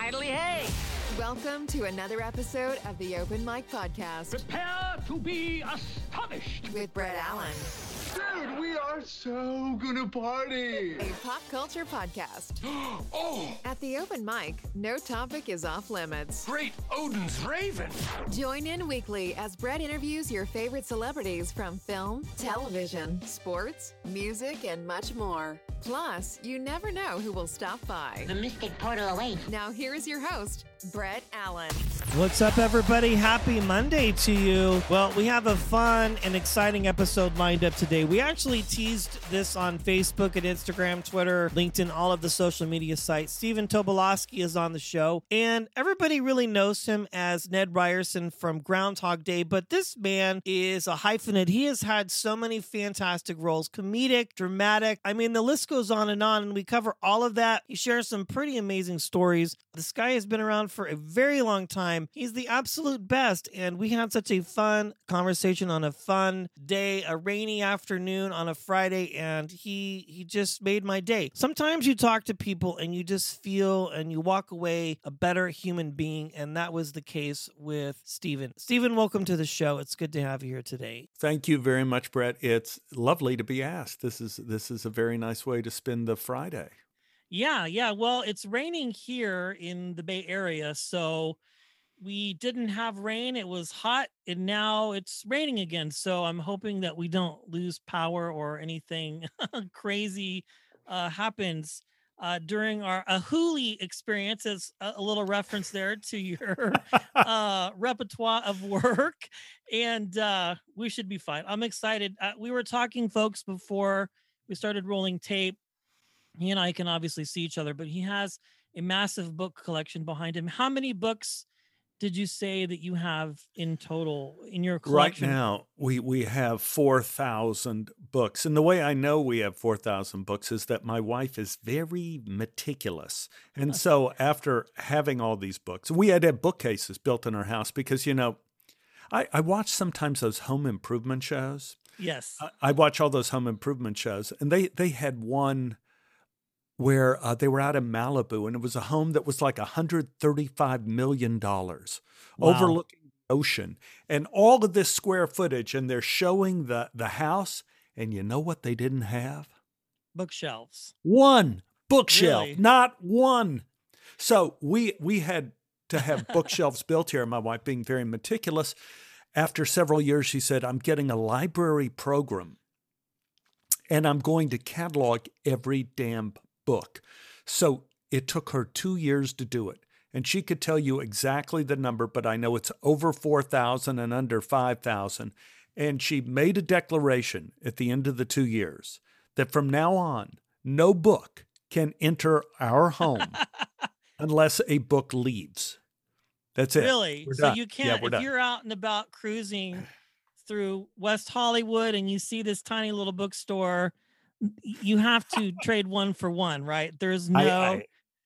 idly hay. Welcome to another episode of the Open Mic Podcast. Prepare to be astonished. With Brett Allen. Dude, we are so gonna party. A pop culture podcast. Oh! At the Open Mic, no topic is off limits. Great Odin's Raven. Join in weekly as Brett interviews your favorite celebrities from film, television, sports, music, and much more. Plus, you never know who will stop by. The mystic portal awaits. Now here's your host, Brett Allen. What's up, everybody? Happy Monday to you. Well, we have a fun and exciting episode lined up today. We actually teased this on Facebook and Instagram, Twitter, LinkedIn, all of the social media sites. Stephen Tobolowsky is on the show, and everybody really knows him as Ned Ryerson from Groundhog Day, but this man is a hyphenate. He has had so many fantastic roles, comedic, dramatic. I mean, the list goes on, and we cover all of that. He shares some pretty amazing stories. This guy has been around for a very long time. He's the absolute best, and we had such a fun conversation on a fun day, a rainy afternoon on a Friday, and he just made my day. Sometimes you talk to people and you just feel and you walk away a better human being, and that was the case with Stephen. Stephen, welcome to the show. It's good to have you here today. Thank you very much, Brett. It's lovely to be asked. This is a very nice way to spend the Friday. Yeah. Well, it's raining here in the Bay Area, so we didn't have rain. It was hot, and now it's raining again. So I'm hoping that we don't lose power or anything crazy happens during our Ahuli experience. As a little reference there to your repertoire of work, and we should be fine. I'm excited. We were talking, folks, before we started rolling tape. He and I can obviously see each other, but he has a massive book collection behind him. How many books did you say that you have in total in your collection? Right now, we have 4,000 books. And the way I know we have 4,000 books is that my wife is very meticulous. And so after having all these books, we had to have bookcases built in our house because, you know, I watch sometimes those home improvement shows. Yes. I watch all those home improvement shows, and they had one where they were out in Malibu, and it was a home that was like $135 million overlooking the ocean, and all of this square footage, and they're showing the house, and you know what they didn't have? Bookshelves. One bookshelf, Really? not one. So we had to have bookshelves built here, my wife being very meticulous. After several years, she said, I'm getting a library program, and I'm going to catalog every damn book. So it took her 2 years to do it. And she could tell you exactly the number, but I know it's over 4,000 and under 5,000. And she made a declaration at the end of the 2 years that from now on, no book can enter our home unless a book leaves. That's it. Really? We're So done. you can't, Yeah, we're if done. you're out and about cruising through West Hollywood and you see this tiny little bookstore, you have to trade one for one, right? There's no.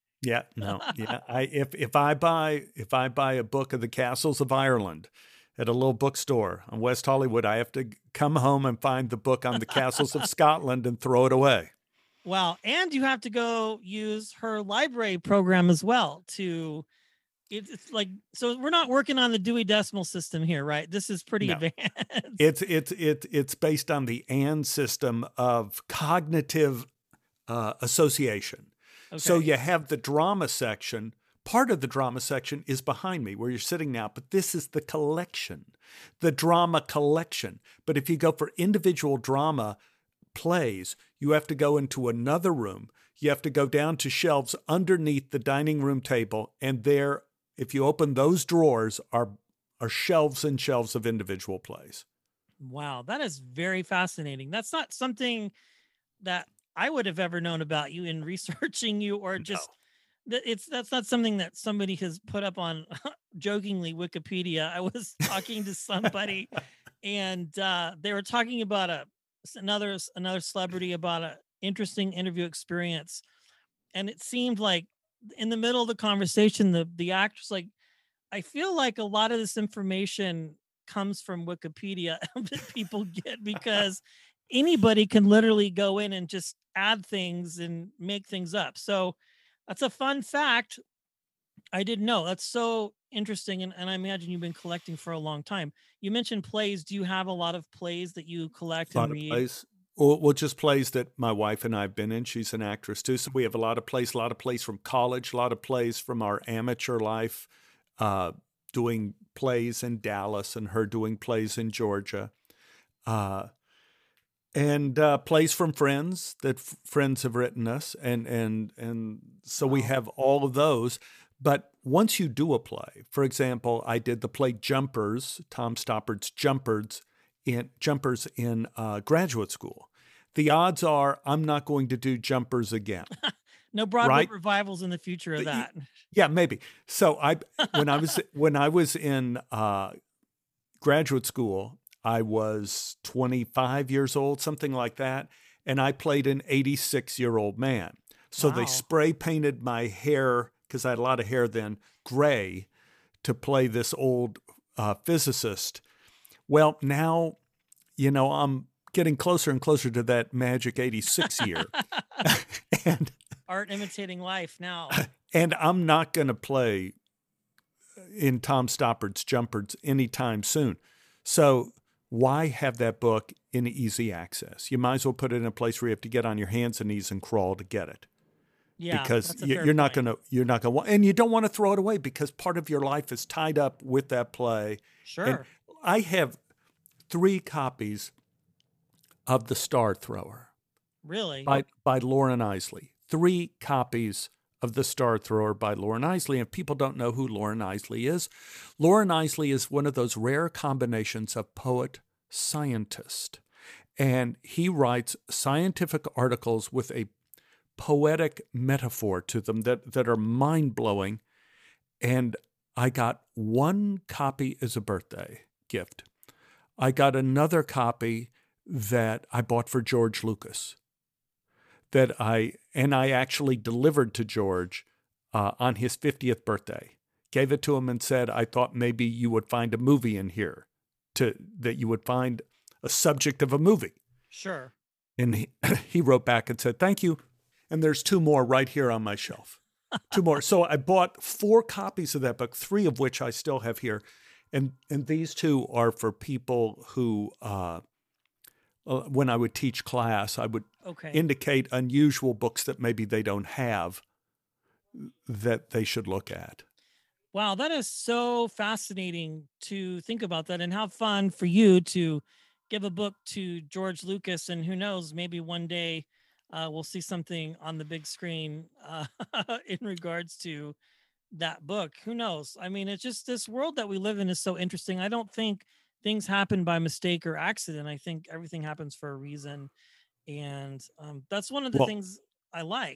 If I buy a book of the Castles of Ireland at a little bookstore on West Hollywood, I have to come home and find the book on the Castles of Scotland and throw it away. Wow. And you have to go use her library program as well to. It's like, so we're not working on the Dewey Decimal System here, right? This is pretty No. advanced. It's based on the AND system of cognitive association. Okay. So you have the drama section. Part of the drama section is behind me where you're sitting now, but this is the collection, the drama collection. But if you go for individual drama plays, you have to go into another room. You have to go down to shelves underneath the dining room table, and there, if you open those drawers, are shelves and shelves of individual plays. Wow, that is very fascinating. That's not something that I would have ever known about you in researching you, or just that's not something that somebody has put up on jokingly Wikipedia. I was talking to somebody and they were talking about another celebrity about an interesting interview experience, and it seemed like in the middle of the conversation, the actress like, I feel like a lot of this information comes from Wikipedia that people get because anybody can literally go in and just add things and make things up. So that's a fun fact. I didn't know. That's so interesting. And I imagine you've been collecting for a long time. You mentioned plays. Do you have a lot of plays that you collect A and lot of read? plays. Well, just plays that my wife and I have been in. She's an actress too. So we have a lot of plays from college, a lot of plays from our amateur life, doing plays in Dallas and her doing plays in Georgia. And plays from friends that friends have written us. And so we have all of those. But once you do a play, for example, I did the play Jumpers, Tom Stoppard's Jumpers in graduate school. The odds are I'm not going to do Jumpers again. No Broadway right? revivals in the future of that. Yeah, maybe. So when I was in graduate school, I was 25 years old, something like that, and I played an 86-year-old man. So Wow. they spray painted my hair, because I had a lot of hair then, gray, to play this old physicist. Well, now, I'm getting closer and closer to that magic 86 year. and Art imitating life now. And I'm not going to play in Tom Stoppard's Jumpers anytime soon. So why have that book in easy access? You might as well put it in a place where you have to get on your hands and knees and crawl to get it. Yeah, because that's a you're fair not point. going to, and you don't want to throw it away because part of your life is tied up with that play. Sure. And I have 3 copies of The Star Thrower. Really? By Lauren Isley. 3 copies of The Star Thrower by Lauren Isley. And if people don't know who Lauren Isley is one of those rare combinations of poet-scientist. And he writes scientific articles with a poetic metaphor to them that are mind-blowing. And I got 1 copy as a birthday gift. I got another copy that I bought for George Lucas that I actually delivered to George on his 50th birthday. Gave it to him and said, I thought maybe you would find a movie in here, that you would find a subject of a movie. Sure. And he wrote back and said, thank you. And there's 2 more right here on my shelf. 2 more. So I bought 4 copies of that book, 3 of which I still have here. And these 2 are for people who, when I would teach class, I would indicate unusual books that maybe they don't have that they should look at. Wow, that is so fascinating to think about that, and how fun for you to give a book to George Lucas. And who knows, maybe one day we'll see something on the big screen in regards to that book. Who knows? I mean, it's just this world that we live in is so interesting. I don't think things happen by mistake or accident. I think everything happens for a reason. And that's one of the things I like,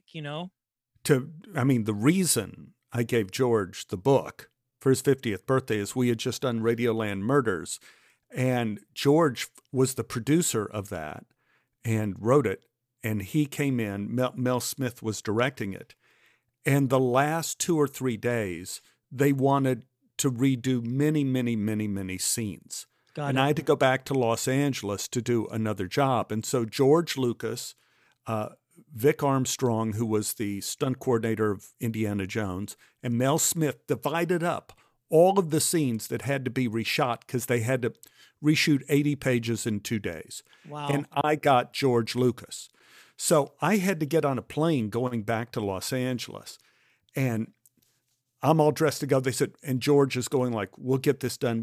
The reason I gave George the book for his 50th birthday is we had just done Radioland Murders, and George was the producer of that and wrote it, and he came in, Mel Smith was directing it, and the last 2 or 3 days, they wanted to redo many, many, many, many scenes. And I had to go back to Los Angeles to do another job. And so George Lucas, Vic Armstrong, who was the stunt coordinator of Indiana Jones, and Mel Smith divided up all of the scenes that had to be reshot because they had to reshoot 80 pages in 2 days. Wow. And I got George Lucas. So I had to get on a plane going back to Los Angeles. And I'm all dressed to go. They said, and George is going like, we'll get this done.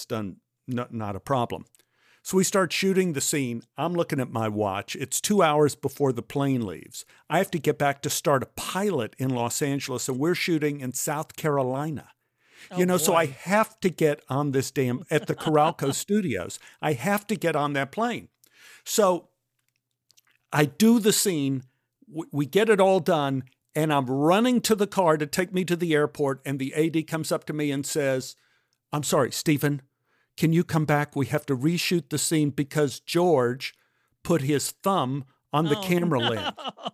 Not a problem. So we start shooting the scene. I'm looking at my watch. It's 2 hours before the plane leaves. I have to get back to start a pilot in Los Angeles, and we're shooting in South Carolina. So I have to get on this at the Coralco Studios. I have to get on that plane. So I do the scene. We get it all done, and I'm running to the car to take me to the airport, and the AD comes up to me and says, I'm sorry, Stephen, can you come back? We have to reshoot the scene because George put his thumb on the camera lens.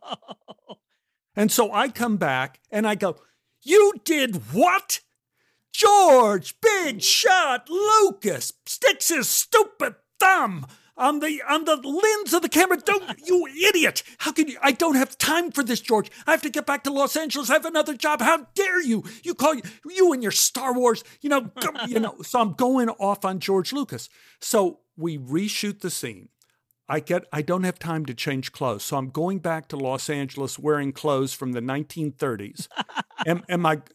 And so I come back and I go, you did what? George, big shot, Lucas, sticks his stupid thumb on the lens of the camera. Don't, you idiot. How can you? I don't have time for this, George. I have to get back to Los Angeles. I have another job. How dare you? You call you and your Star Wars, so I'm going off on George Lucas. So we reshoot the scene. I don't have time to change clothes. So I'm going back to Los Angeles wearing clothes from the 1930s and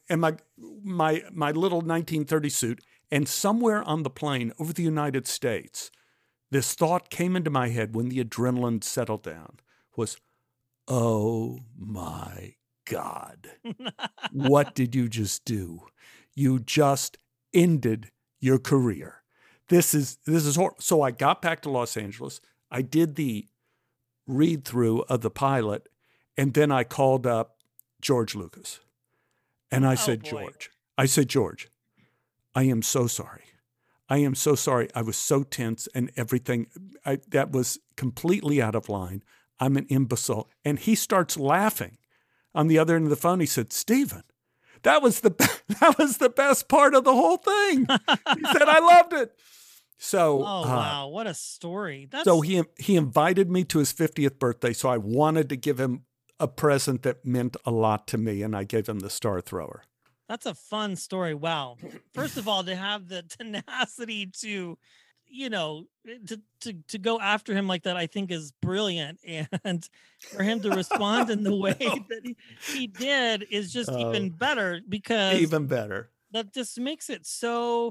my little 1930 suit. And somewhere on the plane over the United States, this thought came into my head when the adrenaline settled down was, oh my God, what did you just do? You just ended your career. This is horrible. So I got back to Los Angeles. I did the read through of the pilot, and then I called up George Lucas. And I said, George, I am so sorry. I am so sorry. I was so tense and everything. That was completely out of line. I'm an imbecile. And he starts laughing. On the other end of the phone, he said, Stephen, that was the best part of the whole thing. He said, I loved it. So, wow, what a story. So he invited me to his 50th birthday. So I wanted to give him a present that meant a lot to me. And I gave him the Star Thrower. That's a fun story. Wow. First of all, to have the tenacity to go after him like that, I think is brilliant. And for him to respond in the way that he did is just even better, because that just makes it so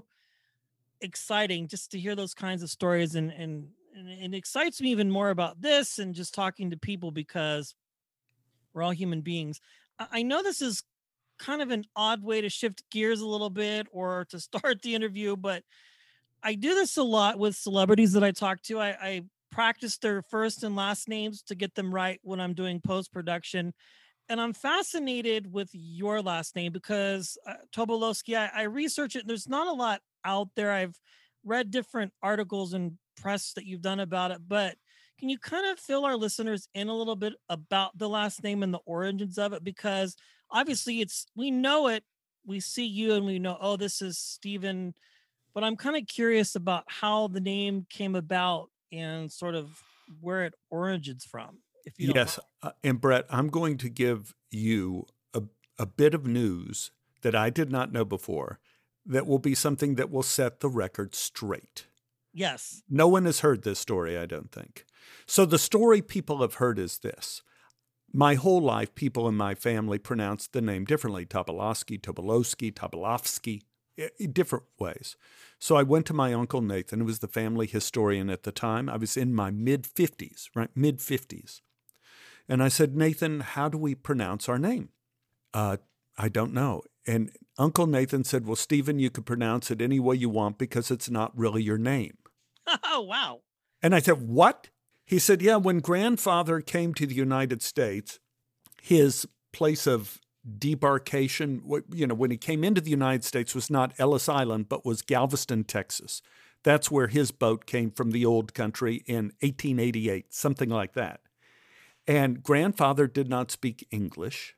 exciting just to hear those kinds of stories. And it excites me even more about this and just talking to people, because we're all human beings. I know this is kind of an odd way to shift gears a little bit or to start the interview, but I do this a lot with celebrities that I talk to. I practice their first and last names to get them right when I'm doing post-production. And I'm fascinated with your last name because Tobolowsky, I research it. There's not a lot out there. I've read different articles and press that you've done about it, but can you kind of fill our listeners in a little bit about the last name and the origins of it? Because obviously we know it, we see you and we know, oh, this is Stephen, but I'm kind of curious about how the name came about and sort of where it origins from. If you yes. And Brett, I'm going to give you a bit of news that I did not know before that will be something that will set the record straight. Yes. No one has heard this story, I don't think. So the story people have heard is this. My whole life, people in my family pronounced the name differently. Tobolowsky, Tobolowsky, different ways. So I went to my Uncle Nathan, who was the family historian at the time. I was in my mid-50s, right? Mid-50s. And I said, Nathan, how do we pronounce our name? I don't know. And Uncle Nathan said, well, Stephen, you could pronounce it any way you want because it's not really your name. Oh, wow. And I said, what? He said, yeah, when grandfather came to the United States, his place of debarkation, when he came into the United States was not Ellis Island, but was Galveston, Texas. That's where his boat came from the old country in 1888, something like that. And grandfather did not speak English.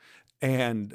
And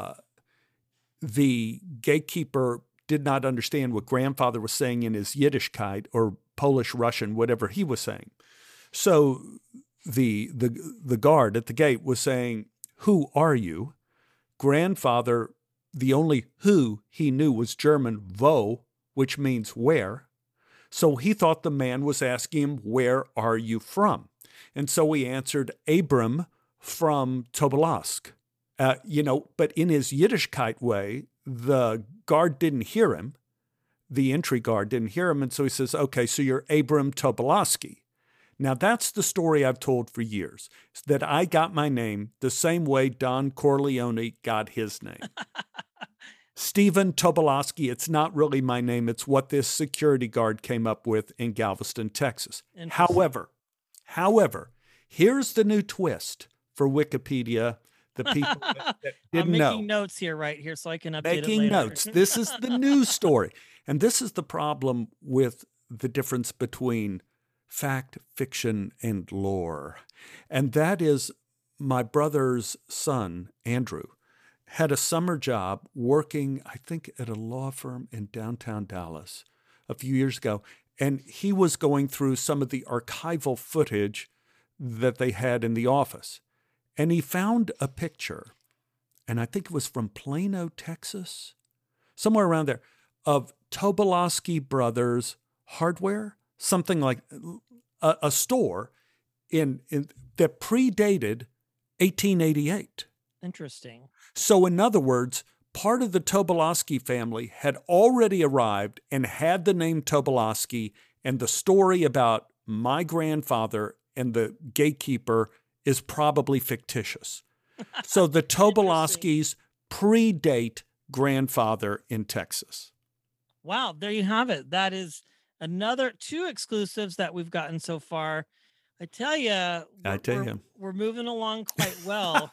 the gatekeeper did not understand what grandfather was saying in his Yiddishkeit or Polish Russian, whatever he was saying. So the guard at the gate was saying, who are you? Grandfather, the only who he knew was German, wo, which means where. So he thought the man was asking him, where are you from? And so he answered, Abram from Tobolsk. But in his Yiddishkeit way, the guard didn't hear him. The entry guard didn't hear him. And so he says, okay, so you're Abram Tobolowsky. Now, that's the story I've told for years, that I got my name the same way Don Corleone got his name. Stephen Tobolowsky, it's not really my name. It's what this security guard came up with in Galveston, Texas. However, here's the new twist for Wikipedia. The people that didn't know. I'm making notes here, right here, so I can update it later. Making notes. This is the news story. And this is the problem with the difference between fact, fiction, and lore. And that is my brother's son, Andrew, had a summer job working, I think, at a law firm in downtown Dallas a few years ago. And he was going through some of the archival footage that they had in the office. And he found a picture, and I think it was from Plano, Texas, somewhere around there, of Tobolowsky Brothers Hardware, something like a store in that predated 1888. Interesting. So in other words, part of the Tobolowsky family had already arrived and had the name Tobolowsky, and the story about my grandfather and the gatekeeper is probably fictitious. So the Tobolowskis predate grandfather in Texas. Wow, there you have it. That is another 2 exclusives that we've gotten so far. I tell you, we're moving along quite well.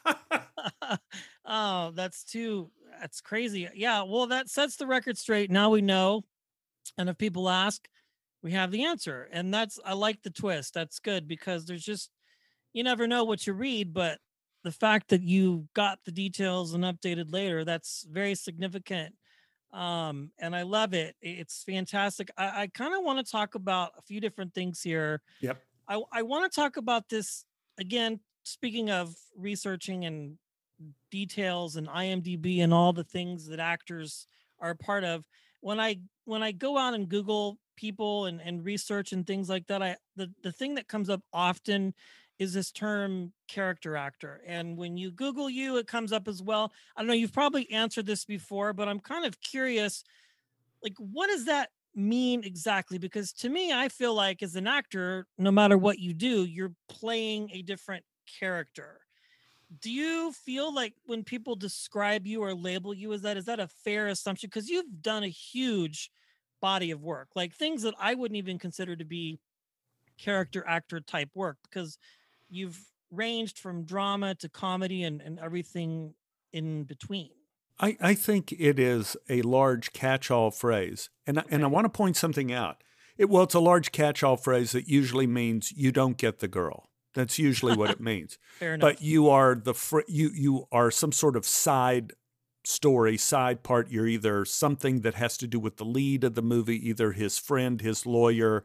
Oh, that's crazy. Yeah, well, that sets the record straight. Now we know. And if people ask, we have the answer. And I like the twist. That's good, because there's just, you never know what you read, but the fact that you got the details and updated later, that's very significant. And I love it. It's fantastic. I kind of want to talk about a few different things here. Yep. I want to talk about this again, speaking of researching and details and IMDb and all the things that actors are a part of. When I go out and Google people and research and things like that, the thing that comes up often is this term character actor. And when you Google you, it comes up as well. I don't know, you've probably answered this before, but I'm kind of curious, like, what does that mean exactly? Because to me, I feel like as an actor, no matter what you do, you're playing a different character. Do you feel like when people describe you or label you as that, is that a fair assumption? Because you've done a huge body of work, like things that I wouldn't even consider to be character actor type work, because you've ranged from drama to comedy and everything in between. I think it is a large catch-all phrase. And I want to point something out. It's a large catch-all phrase that usually means you don't get the girl. That's usually what it means. Fair enough. But you are you are some sort of side story, side part. You're either something that has to do with the lead of the movie, either his friend, his lawyer,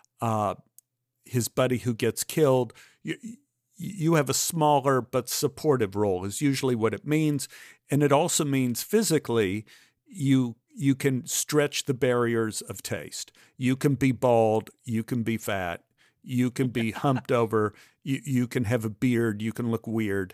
his buddy who gets killed. You have a smaller but supportive role is usually what it means. And it also means physically you can stretch the barriers of taste. You can be bald, you can be fat, you can be humped over, you can have a beard, you can look weird.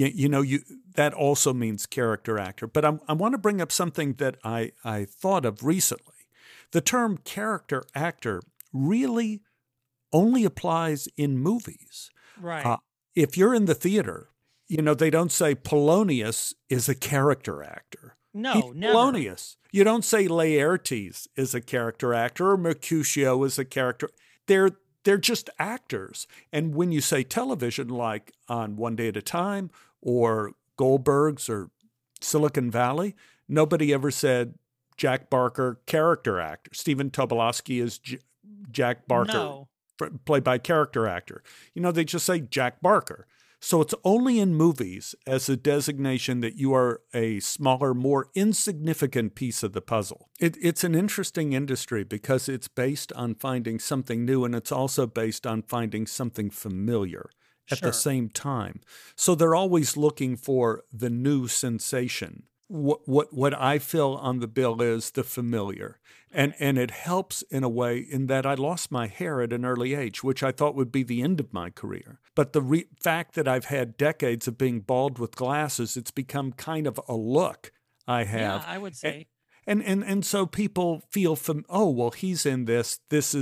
That also means character actor. But I want to bring up something that I thought of recently. The term character actor really only applies in movies. Right. If you're in the theater, they don't say Polonius is a character actor. No, He's never. Polonius. You don't say Laertes is a character actor or Mercutio is a character. They're just actors. And when you say television, like on One Day at a Time or Goldberg's or Silicon Valley, nobody ever said Jack Barker, character actor. Stephen Tobolowsky is Jack Barker. No. Played by character actor. They just say Jack Barker. So it's only in movies as a designation that you are a smaller, more insignificant piece of the puzzle. It's an interesting industry because it's based on finding something new, and it's also based on finding something familiar at the same time. So they're always looking for the new sensation. What I fill on the bill is the familiar. And it helps in a way in that I lost my hair at an early age, which I thought would be the end of my career. But the fact that I've had decades of being bald with glasses, it's become kind of a look I have. Yeah, I would say. And so people feel, he's in this.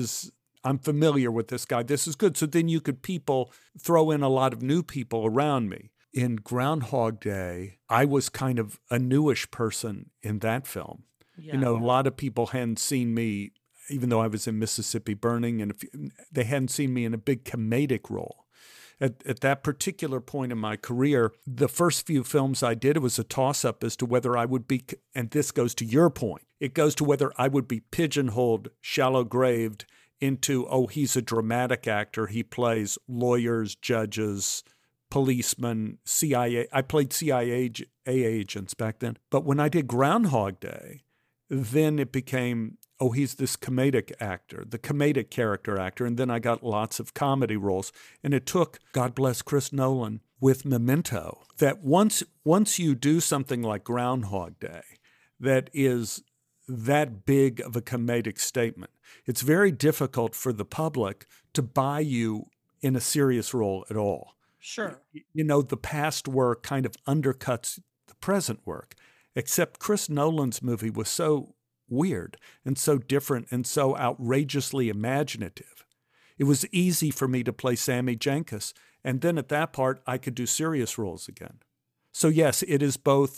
I'm familiar with this guy. This is good. So then people throw in a lot of new people around me. In Groundhog Day, I was kind of a newish person in that film. Yeah. A lot of people hadn't seen me, even though I was in Mississippi Burning, and they hadn't seen me in a big comedic role. At that particular point in my career, the first few films I did, it was a toss-up as to whether I would be, and this goes to your point, it goes to whether I would be pigeonholed, shallow-graved into, he's a dramatic actor, he plays lawyers, judges, policemen, CIA. I played CIA agents back then. But when I did Groundhog Day, then it became, oh, he's this comedic actor, the comedic character actor. And then I got lots of comedy roles. And it took, God bless Chris Nolan, with Memento, that once you do something like Groundhog Day, that is that big of a comedic statement, it's very difficult for the public to buy you in a serious role at all. Sure. You know, the past work kind of undercuts the present work, except Chris Nolan's movie was so weird and so different and so outrageously imaginative. It was easy for me to play Sammy Jenkins, and then at that part, I could do serious roles again. So yes, it is both,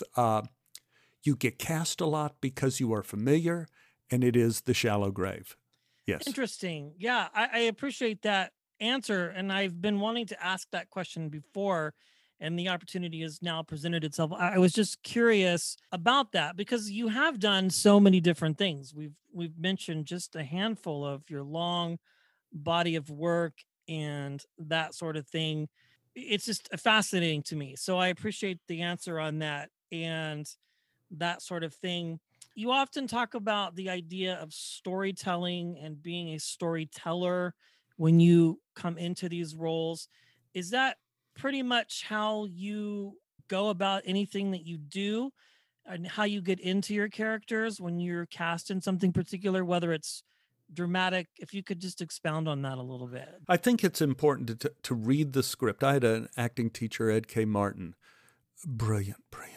you get cast a lot because you are familiar, and it is the shallow grave. Yes. Interesting. Yeah, I appreciate that answer, and I've been wanting to ask that question before, and the opportunity has now presented itself. I was just curious about that because you have done so many different things. We've mentioned just a handful of your long body of work and that sort of thing. It's just fascinating to me. So I appreciate the answer on that and that sort of thing. You often talk about the idea of storytelling and being a storyteller when you come into these roles. Is that pretty much how you go about anything that you do and how you get into your characters when you're cast in something particular, whether it's dramatic? If you could just expound on that a little bit. I think it's important to read the script. I had an acting teacher, Ed K. Martin. Brilliant.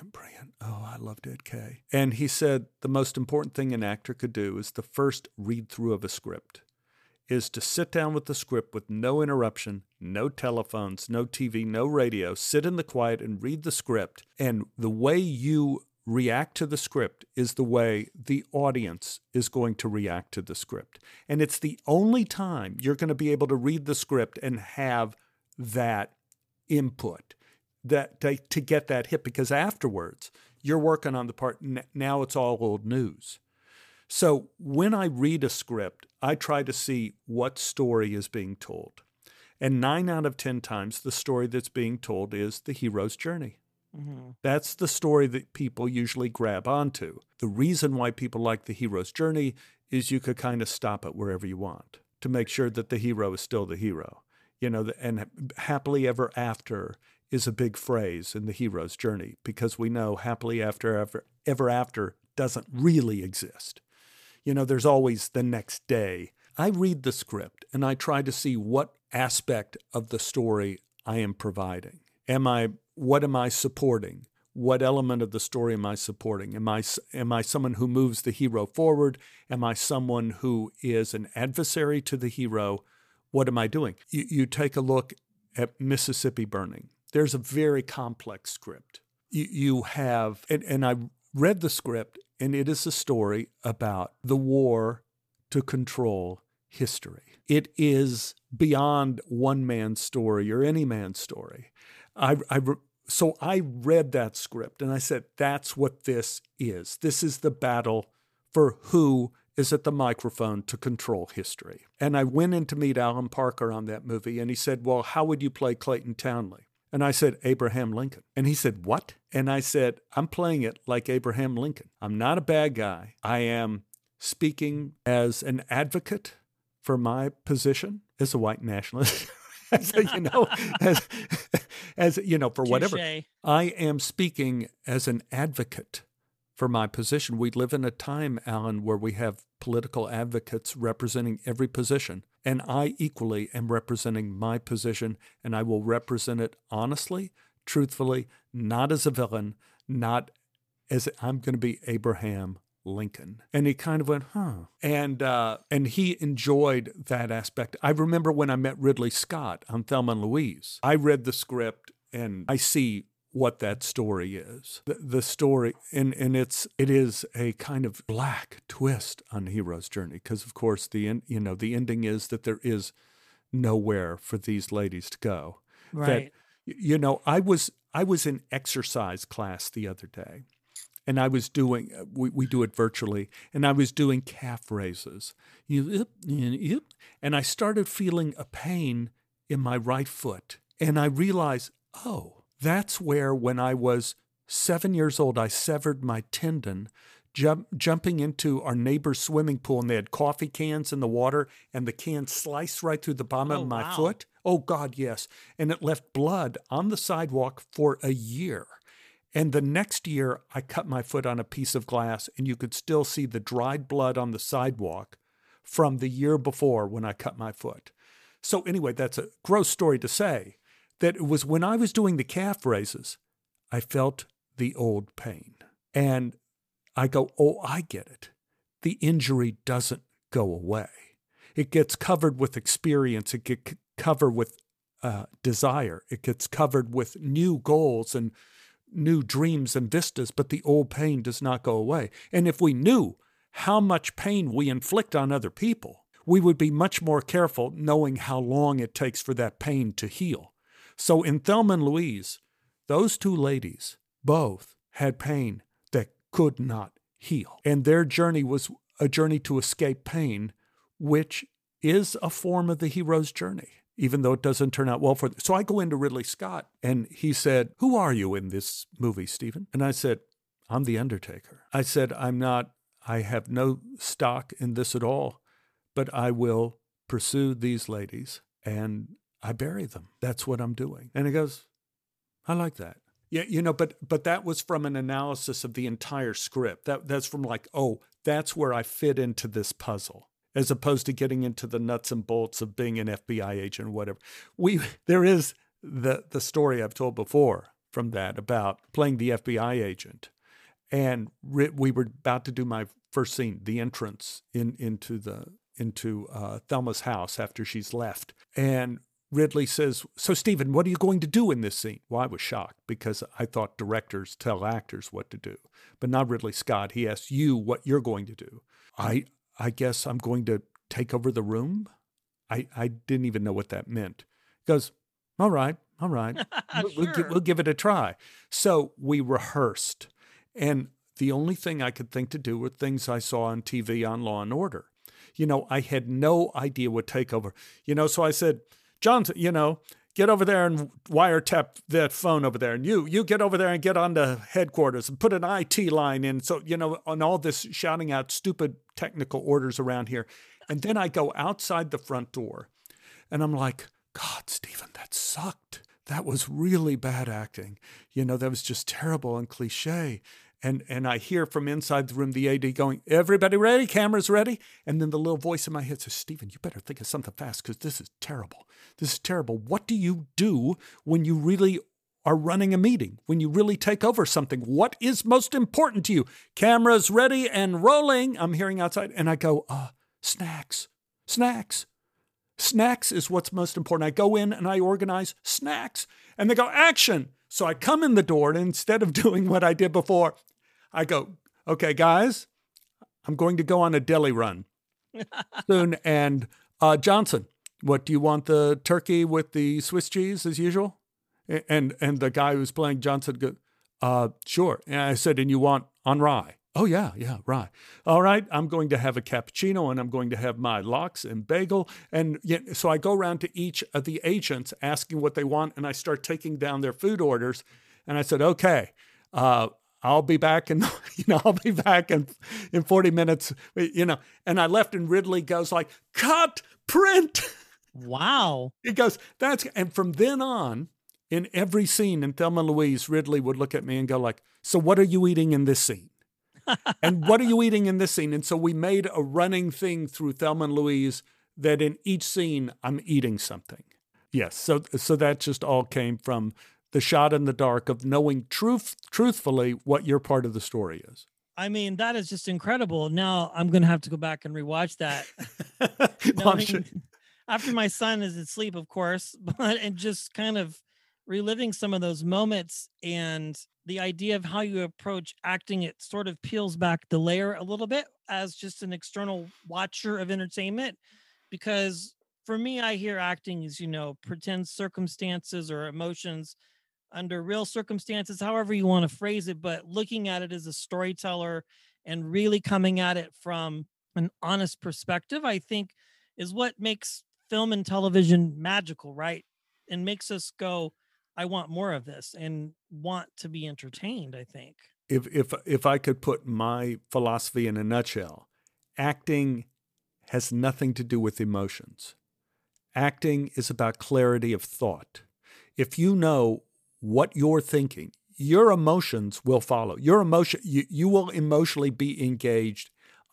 Oh, I loved Ed K. And he said the most important thing an actor could do is the first read through of a script is to sit down with the script with no interruption, no telephones, no TV, no radio, sit in the quiet and read the script. And the way you react to the script is the way the audience is going to react to the script. And it's the only time you're going to be able to read the script and have that input, that to get that hit, because afterwards you're working on the part. Now it's all old news. So when I read a script, I try to see what story is being told. And 9 out of 10 times, the story that's being told is the hero's journey. Mm-hmm. That's the story that people usually grab onto. The reason why people like the hero's journey is you could kind of stop it wherever you want to make sure that the hero is still the hero. You know, and happily ever after is a big phrase in the hero's journey because we know happily ever after doesn't really exist. You know, there's always the next day. I read the script and I try to see what aspect of the story I am providing. What am I supporting? What element of the story am I supporting? Am I someone who moves the hero forward? Am I someone who is an adversary to the hero? What am I doing? You take a look at Mississippi Burning. There's a very complex script. You have, and I read the script, and it is a story about the war to control history. It is beyond one man's story or any man's story. So I read that script and I said, that's what this is. This is the battle for who is at the microphone to control history. And I went in to meet Alan Parker on that movie, and he said, well, how would you play Clayton Townley? And I said, Abraham Lincoln. And he said, what? And I said, I'm playing it like Abraham Lincoln. I'm not a bad guy. I am speaking as an advocate for my position as a white nationalist. as you know, for whatever. I am speaking as an advocate for my position. We live in a time, Alan, where we have political advocates representing every position. And I equally am representing my position, and I will represent it honestly, truthfully, not as a villain, not as I'm going to be Abraham Lincoln. And he kind of went, huh. And he enjoyed that aspect. I remember when I met Ridley Scott on Thelma and Louise, I read the script and I see what that story is. The story, and it is a kind of black twist on the hero's journey, because of course the ending is that there is nowhere for these ladies to go. Right. That, I was in exercise class the other day, and I was doing, we do it virtually, and I was doing calf raises. And I started feeling a pain in my right foot, and I realized, oh, that's where, when I was 7 years old, I severed my tendon jumping into our neighbor's swimming pool, and they had coffee cans in the water, and the can sliced right through the bottom of my foot. Oh, God, yes. And it left blood on the sidewalk for a year. And the next year, I cut my foot on a piece of glass, and you could still see the dried blood on the sidewalk from the year before when I cut my foot. So anyway, that's a gross story to say, that it was when I was doing the calf raises, I felt the old pain. And I go, oh, I get it. The injury doesn't go away. It gets covered with experience. It gets covered with desire. It gets covered with new goals and new dreams and vistas, but the old pain does not go away. And if we knew how much pain we inflict on other people, we would be much more careful knowing how long it takes for that pain to heal. So in Thelma and Louise, those two ladies both had pain that could not heal. And their journey was a journey to escape pain, which is a form of the hero's journey, even though it doesn't turn out well for them. So I go into Ridley Scott, and he said, "Who are you in this movie, Stephen?" And I said, "I'm the Undertaker." I said, I have no stock in this at all, but I will pursue these ladies and I bury them. That's what I'm doing. And he goes, "I like that." Yeah, but that was from an analysis of the entire script. That's from like, oh, that's where I fit into this puzzle, as opposed to getting into the nuts and bolts of being an FBI agent or whatever. There is the story I've told before from that about playing the FBI agent. And we were about to do my first scene, the entrance into Thelma's house after she's left. And Ridley says, "So, Stephen, what are you going to do in this scene?" Well, I was shocked because I thought directors tell actors what to do, but not Ridley Scott. He asked you what you're going to do. I guess I'm going to take over the room. I didn't even know what that meant. He goes, all right. We'll give it a try. So we rehearsed. And the only thing I could think to do were things I saw on TV on Law and Order. I had no idea what takeover. So I said, "Johnson, get over there and wiretap that phone over there. And you get over there and get on to headquarters and put an IT line in." So, on all this shouting out stupid technical orders around here. And then I go outside the front door and I'm like, "God, Stephen, that sucked. That was really bad acting. That was just terrible and cliche." And I hear from inside the room the AD going, "Everybody ready? Cameras ready?" And then the little voice in my head says, "Stephen, you better think of something fast because this is terrible. This is terrible. What do you do when you really are running a meeting, when you really take over something? What is most important to you? Cameras ready and rolling." I'm hearing outside. And I go, snacks. Snacks is what's most important. I go in and I organize snacks. And they go, "Action." So I come in the door, and instead of doing what I did before, I go, "Okay, guys, I'm going to go on a deli run soon. And Johnson, what do you want? The turkey with the Swiss cheese as usual?" And the guy who's playing Johnson goes, "Sure." And I said, "And you want on rye?" "Oh, yeah, rye." "All right, I'm going to have a cappuccino, and I'm going to have my lox and bagel." And so I go around to each of the agents asking what they want, and I start taking down their food orders. And I said, "Okay, I'll be back in 40 minutes, And I left, and Ridley goes like, "Cut, print." Wow. He goes, and from then on, in every scene in Thelma and Louise, Ridley would look at me and go like, "So what are you eating in this scene? And what are you eating in this scene?" And so we made a running thing through Thelma and Louise that in each scene, I'm eating something. Yes. So that just all came from the shot in the dark of knowing truthfully what your part of the story is. I mean, that is just incredible. Now I'm going to have to go back and rewatch that. After my son is asleep, of course, and just kind of reliving some of those moments and the idea of how you approach acting, it sort of peels back the layer a little bit as just an external watcher of entertainment. Because for me, I hear acting as, pretend circumstances or emotions under real circumstances, however you want to phrase it, but looking at it as a storyteller and really coming at it from an honest perspective, I think is what makes film and television magical, right? And makes us go, I want more of this and want to be entertained, I think. if I could put my philosophy in a nutshell, acting has nothing to do with emotions. Acting is about clarity of thought. If you know what you're thinking, your emotions will follow. You will emotionally be engaged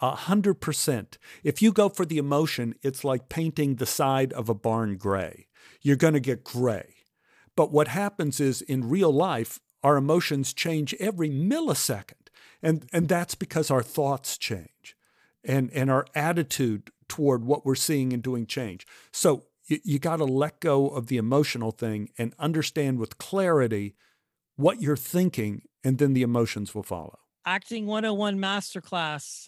100%. If you go for the emotion, it's like painting the side of a barn gray. You're going to get gray. But what happens is in real life, our emotions change every millisecond. And that's because our thoughts change and our attitude toward what we're seeing and doing change. So you got to let go of the emotional thing and understand with clarity what you're thinking, and then the emotions will follow. Acting 101 Masterclass.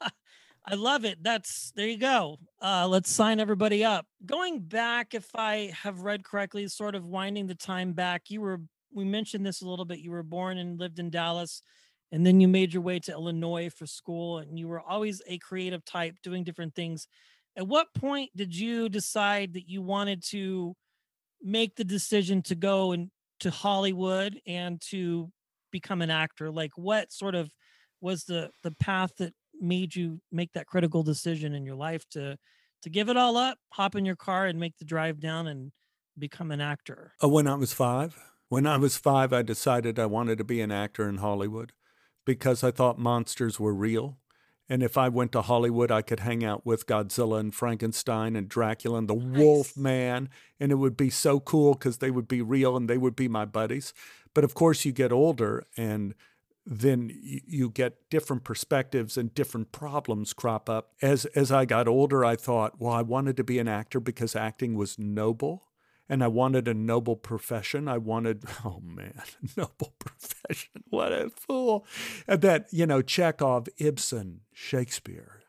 I love it. There you go. Let's sign everybody up. Going back, if I have read correctly, sort of winding the time back, we mentioned this a little bit. You were born and lived in Dallas, and then you made your way to Illinois for school, and you were always a creative type doing different things. At what point did you decide that you wanted to make the decision to go to Hollywood and to become an actor? Like, what sort of was the path that made you make that critical decision in your life to give it all up, hop in your car and make the drive down and become an actor? When I was 5. When I was 5, I decided I wanted to be an actor in Hollywood because I thought monsters were real. And if I went to Hollywood, I could hang out with Godzilla and Frankenstein and Dracula and the Wolf Man, and it would be so cool because they would be real and they would be my buddies. But of course, you get older and then you get different perspectives and different problems crop up. As I got older, I thought, well, I wanted to be an actor because acting was noble. And I wanted a noble profession. Oh man, noble profession. What a fool. And that, Chekhov, Ibsen, Shakespeare,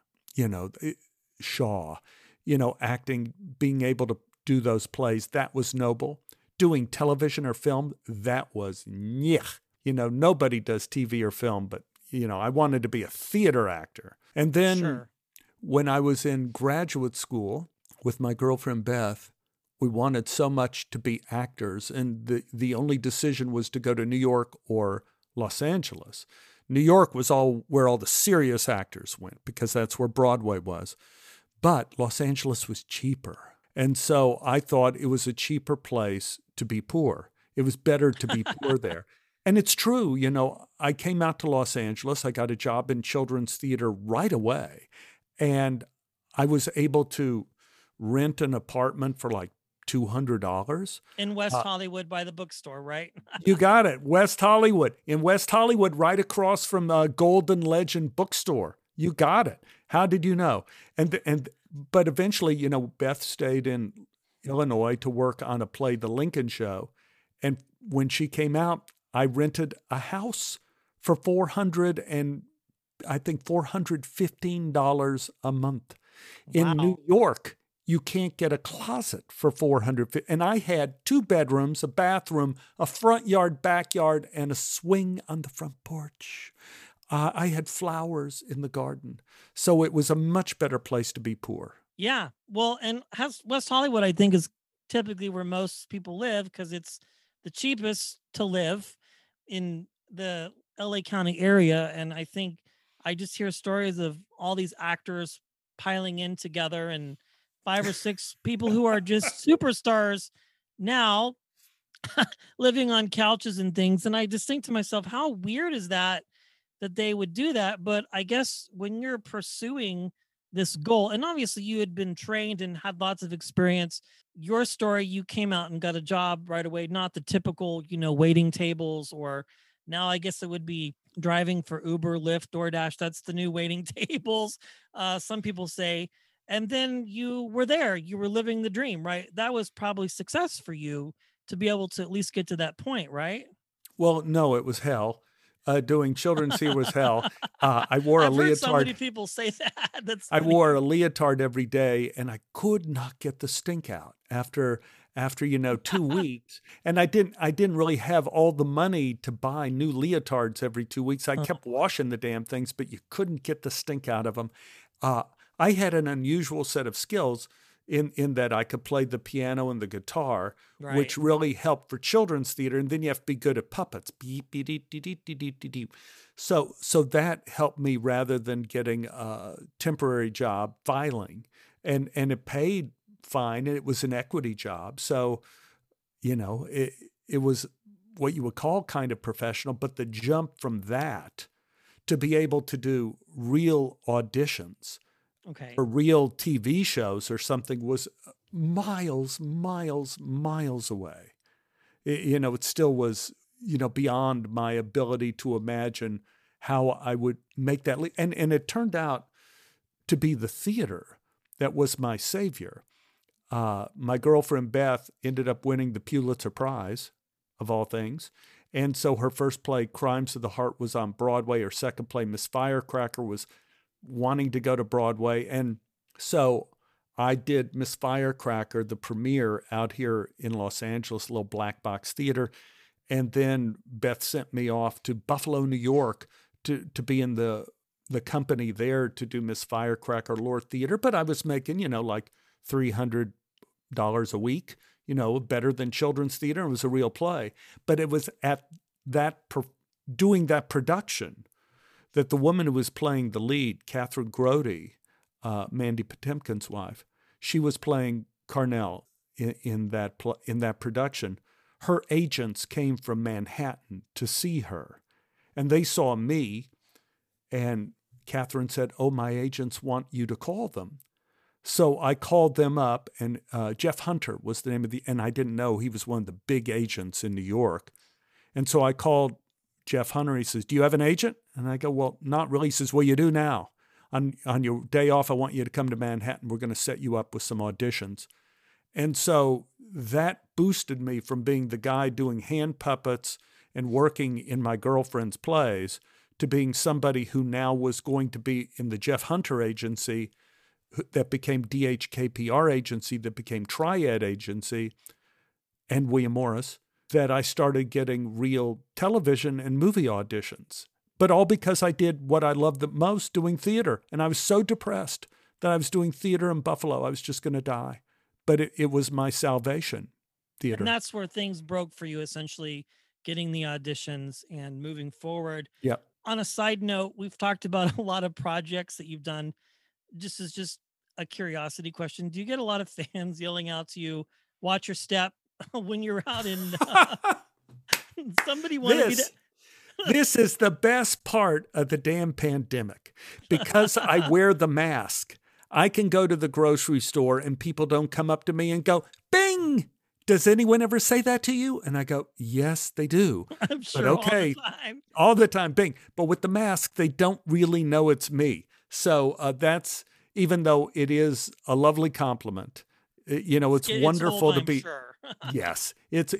Shaw, acting, being able to do those plays, that was noble. Doing television or film, that was nyeh. Nobody does TV or film, but, I wanted to be a theater actor. And then when I was in graduate school with my girlfriend, Beth, we wanted so much to be actors, and the only decision was to go to New York or Los Angeles. New York was where all the serious actors went because that's where Broadway was. But Los Angeles was cheaper. And so I thought it was a cheaper place to be poor. It was better to be poor there. And it's true, I came out to Los Angeles. I got a job in children's theater right away. And I was able to rent an apartment for like $200 in West Hollywood by the bookstore, right? You got it. West Hollywood. In West Hollywood, right across from Golden Legend bookstore. You got it. How did you know? But eventually, Beth stayed in Illinois to work on a play, The Lincoln Show. And when she came out, I rented a house for $415 a month. In New York, you can't get a closet for $450. And I had 2 bedrooms, a bathroom, a front yard, backyard, and a swing on the front porch. I had flowers in the garden. So it was a much better place to be poor. Yeah. Well, and West Hollywood, I think, is typically where most people live because it's the cheapest to live in the LA County area. And I think I just hear stories of all these actors piling in together and 5 or 6 people who are just superstars now living on couches and things. And I just think to myself, how weird is that they would do that? But I guess when you're pursuing this goal, and obviously you had been trained and had lots of experience, your story, you came out and got a job right away, not the typical, waiting tables, or now I guess it would be driving for Uber, Lyft, DoorDash. That's the new waiting tables. Some people say. And then you were there, you were living the dream, right? That was probably success for you to be able to at least get to that point, right? Well, no, it was hell. Doing children's theater was hell. I wore a leotard. So many people say that. I wore a leotard every day, and I could not get the stink out after 2 weeks. And I didn't really have all the money to buy new leotards every 2 weeks. I kept washing the damn things, but you couldn't get the stink out of them. I had an unusual set of skills. in that I could play the piano and the guitar, Right. which really helped for children's theater. And then you have to be good at puppets. Beep, beep, beep, beep, beep, beep, beep, beep. So that helped me rather than getting a temporary job filing. And it paid fine, and it was an equity job. So, it was what you would call kind of professional, but the jump from that to be able to do real auditions Okay. for real TV shows or something was miles away. It still was, beyond my ability to imagine how I would make that leap. And it turned out to be the theater that was my savior. My girlfriend Beth ended up winning the Pulitzer Prize, of all things. And so her first play, Crimes of the Heart, was on Broadway. Her second play, Miss Firecracker, was wanting to go to Broadway. And so I did Miss Firecracker, the premiere out here in Los Angeles, a little black box theater. And then Beth sent me off to Buffalo, New York to be in the company there to do Miss Firecracker Lore Theater. But I was making, like $300 a week, better than children's theater. It was a real play. But it was at that doing that production that the woman who was playing the lead, Catherine Grody, Mandy Patinkin's wife, she was playing Carnell in that production. Her agents came from Manhattan to see her, and they saw me, and Catherine said, "Oh, my agents want you to call them." So I called them up, and Jeff Hunter was the name of and I didn't know he was one of the big agents in New York. And so I called Jeff Hunter. He says, "Do you have an agent?" And I go, "Well, not really." He says, "Well, you do now. On your day off, I want you to come to Manhattan. We're going to set you up with some auditions." And so that boosted me from being the guy doing hand puppets and working in my girlfriend's plays to being somebody who now was going to be in the Jeff Hunter agency that became DHKPR agency, that became Triad agency, and William Morris, that I started getting real television and movie auditions. But all because I did what I loved the most, doing theater. And I was so depressed that I was doing theater in Buffalo. I was just going to die. But it was my salvation, theater. And that's where things broke for you, essentially, getting the auditions and moving forward. Yep. On a side note, we've talked about a lot of projects that you've done. Just as just a curiosity question, do you get a lot of fans yelling out to you, "Watch your step," when you're out in somebody wanted me to... This is the best part of the damn pandemic, because I wear the mask. I can go to the grocery store and people don't come up to me and go, "Bing! Does anyone ever say that to you?" And I go, "Yes, they do." I'm sure, but okay, all the time, bing. But with the mask, they don't really know it's me. So that's, even though it is a lovely compliment, it's wonderful to be. Sure. Yes, it's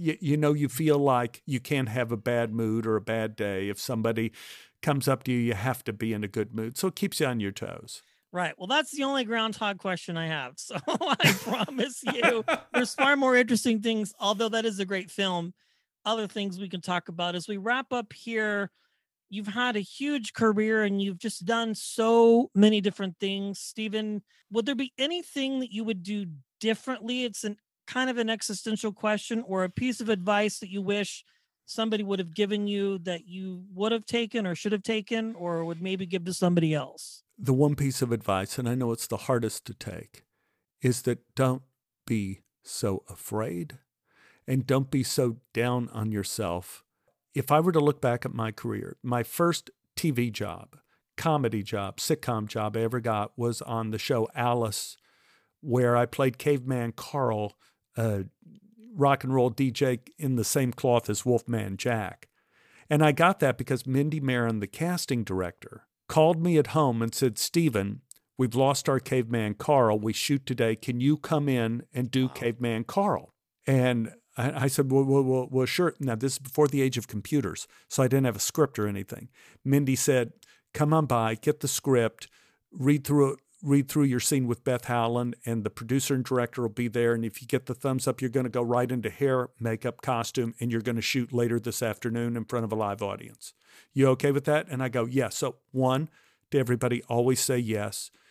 you feel like you can't have a bad mood or a bad day. If somebody comes up to you, you have to be in a good mood. So it keeps you on your toes. Right. Well, that's the only groundhog question I have. So I promise you there's far more interesting things, although that is a great film. Other things we can talk about as we wrap up here. You've had a huge career and you've just done so many different things. Stephen, would there be anything that you would do differently? It's kind of an existential question, or a piece of advice that you wish somebody would have given you that you would have taken or should have taken, or would maybe give to somebody else? The one piece of advice, and I know it's the hardest to take, is that don't be so afraid and don't be so down on yourself. If I were to look back at my career, my first TV job, comedy job, sitcom job I ever got was on the show Alice, where I played Caveman Carl, a rock and roll DJ in the same cloth as Wolfman Jack. And I got that because Mindy Marin, the casting director, called me at home and said, "Stephen, we've lost our Caveman Carl. We shoot today. Can you come in and do Caveman Carl?" And I said, well, sure. Now, this is before the age of computers, so I didn't have a script or anything. Mindy said, "Come on by, get the script, read through your scene with Beth Howland, and the producer and director will be there. And if you get the thumbs up, you're going to go right into hair, makeup, costume, and you're going to shoot later this afternoon in front of a live audience. You okay with that?" And I go, "Yes." So one, to everybody, always say yes.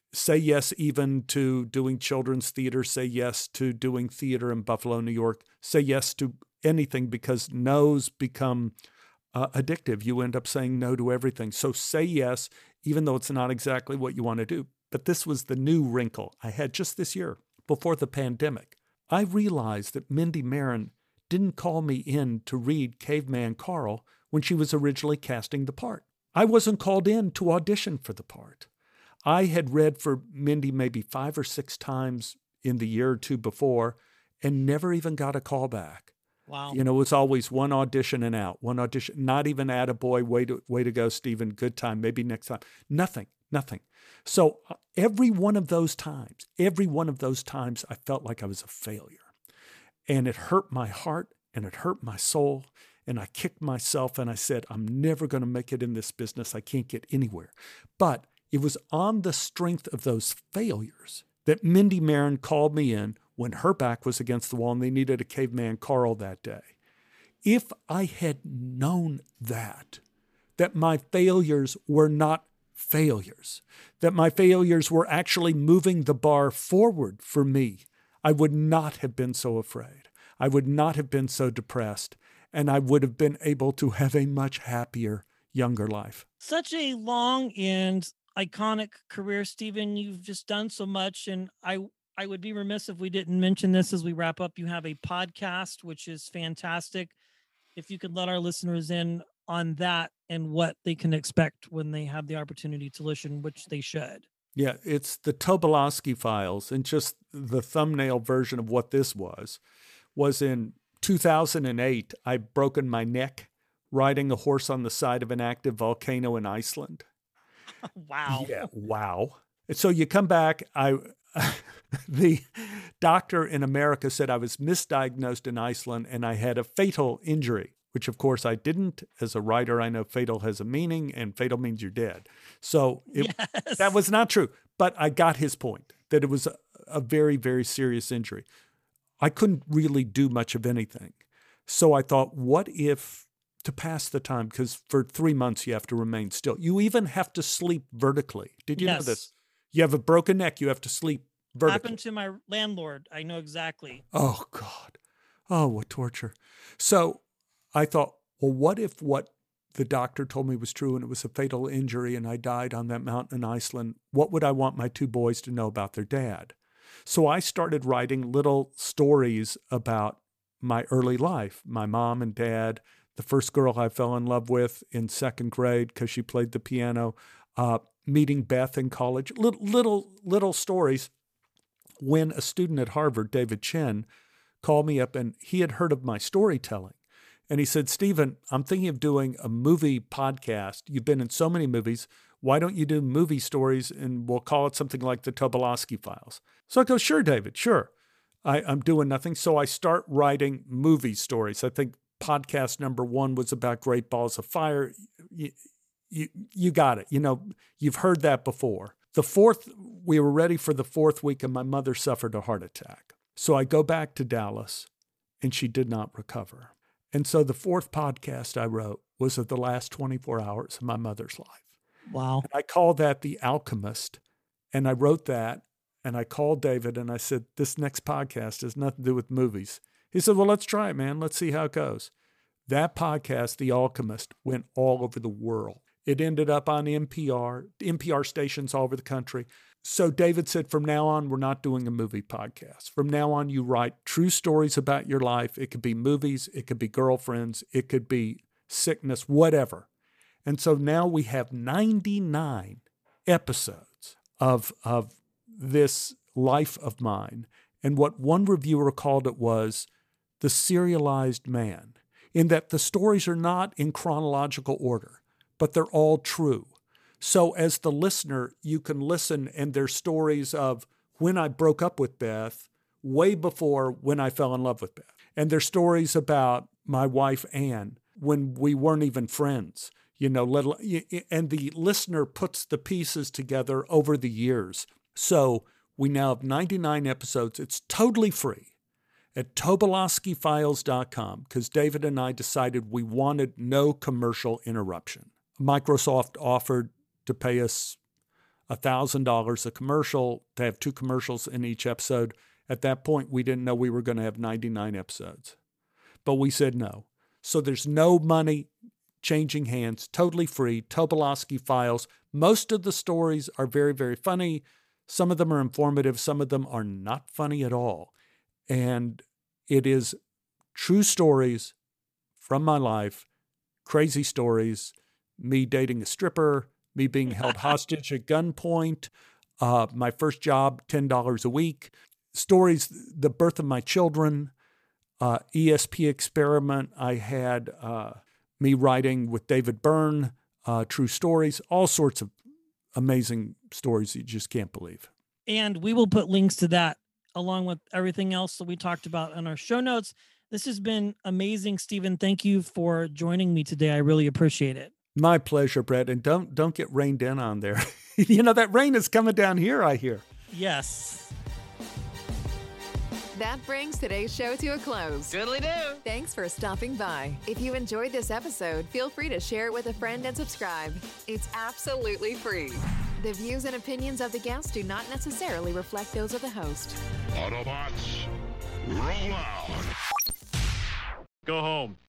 say yes even to doing children's theater, say yes to doing theater in Buffalo, New York, say yes to anything because no's become addictive. You end up saying no to everything. So say yes, even though it's not exactly what you want to do. But this was the new wrinkle I had just this year before the pandemic. I realized that Mindy Marin didn't call me in to read Caveman Carl when she was originally casting the part. I wasn't called in to audition for the part. I had read for Mindy maybe 5 or 6 times in the year or two before and never even got a call back. Wow. You know, it was always one audition and out, one audition, not even attaboy, way to go, Stephen, good time, maybe next time. Nothing. So every one of those times, I felt like I was a failure. And it hurt my heart and it hurt my soul. And I kicked myself and I said, I'm never going to make it in this business. I can't get anywhere. But it was on the strength of those failures that Mindy Marin called me in when her back was against the wall and they needed a Caveman Carl that day. If I had known that my failures were not failures, that my failures were actually moving the bar forward for me, I would not have been so afraid. I would not have been so depressed, and I would have been able to have a much happier, younger life. Such a long and iconic career, Stephen. You've just done so much, and I would be remiss if we didn't mention this as we wrap up. You have a podcast, which is fantastic. If you could let our listeners in on that and what they can expect when they have the opportunity to listen, which they should. Yeah, it's the Tobolowsky Files, and just the thumbnail version of what this was in 2008, I'd broken my neck riding a horse on the side of an active volcano in Iceland. Wow. Yeah, wow. So you come back, the doctor in America said I was misdiagnosed in Iceland and I had a fatal injury, which of course I didn't. As a writer, I know fatal has a meaning and fatal means you're dead. So that was not true, but I got his point that it was a very, very serious injury. I couldn't really do much of anything. So I thought, what if, to pass the time, because for 3 months you have to remain still. You even have to sleep vertically. Did you know this? You have a broken neck, you have to sleep vertically. Happened to my landlord. I know exactly. Oh, God. Oh, what torture. So I thought, well, what if what the doctor told me was true and it was a fatal injury and I died on that mountain in Iceland? What would I want my 2 boys to know about their dad? So I started writing little stories about my early life, my mom and dad, the first girl I fell in love with in 2nd grade because she played the piano, meeting Beth in college, little stories. When a student at Harvard, David Chen, called me up and he had heard of my storytelling. And he said, Stephen, I'm thinking of doing a movie podcast. You've been in so many movies. Why don't you do movie stories and we'll call it something like the Tobolowsky Files? So I go, sure, David, sure. I'm doing nothing. So I start writing movie stories. I think podcast number 1 was about Great Balls of Fire. You got it. You know, you've heard that before. We were ready for the 4th week and my mother suffered a heart attack. So I go back to Dallas and she did not recover. And so the 4th podcast I wrote was of the last 24 hours of my mother's life. Wow. And I called that The Alchemist. And I wrote that and I called David and I said, this next podcast has nothing to do with movies. He said, well, let's try it, man. Let's see how it goes. That podcast, The Alchemist, went all over the world. It ended up on NPR stations all over the country. So David said, from now on, we're not doing a movie podcast. From now on, you write true stories about your life. It could be movies. It could be girlfriends. It could be sickness, whatever. And so now we have 99 episodes of this life of mine. And what one reviewer called it was the serialized man, in that the stories are not in chronological order, but they're all true. So as the listener, you can listen and there's stories of when I broke up with Beth way before when I fell in love with Beth. And there's stories about my wife, Ann, when we weren't even friends, and the listener puts the pieces together over the years. So we now have 99 episodes. It's totally free at Tobolowskyfiles.com because David and I decided we wanted no commercial interruption. Microsoft offered to pay us $1,000 a commercial to have 2 commercials in each episode. At that point, we didn't know we were going to have 99 episodes. But we said no. So there's no money changing hands, totally free, Tobolowsky Files. Most of the stories are very, very funny. Some of them are informative. Some of them are not funny at all. And it is true stories from my life, crazy stories, me dating a stripper, me being held hostage at gunpoint, my first job, $10 a week, stories, the birth of my children, ESP experiment. I had me writing with David Byrne, true stories, all sorts of amazing stories you just can't believe. And we will put links to that along with everything else that we talked about in our show notes. This has been amazing, Stephen. Thank you for joining me today. I really appreciate it. My pleasure, Brett. And don't get rained in on there. You know, that rain is coming down here, I hear. Yes. That brings today's show to a close. Doodly-doo. Thanks for stopping by. If you enjoyed this episode, feel free to share it with a friend and subscribe. It's absolutely free. The views and opinions of the guests do not necessarily reflect those of the host. Autobots, roll out. Go home.